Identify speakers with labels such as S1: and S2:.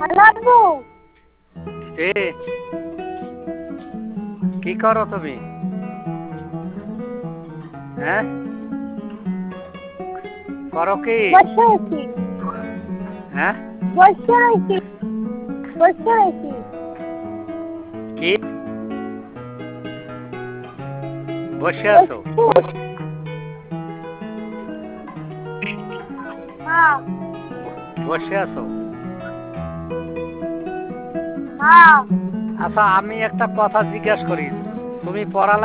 S1: Hello আব্বু।
S2: এ কি করো তুমি? হ্যাঁ, করো কি?
S1: বসে আছি।
S2: হ্যাঁ,
S1: বসে আছি। বসে আছি।
S2: কি বসে আছো?
S1: বসে। হ্যাঁ।
S2: বসে আছো?
S1: হ্যাঁ।
S2: আচ্ছা, আমি একটা কথা জিজ্ঞাসা করি, তুমি পড়ালেখা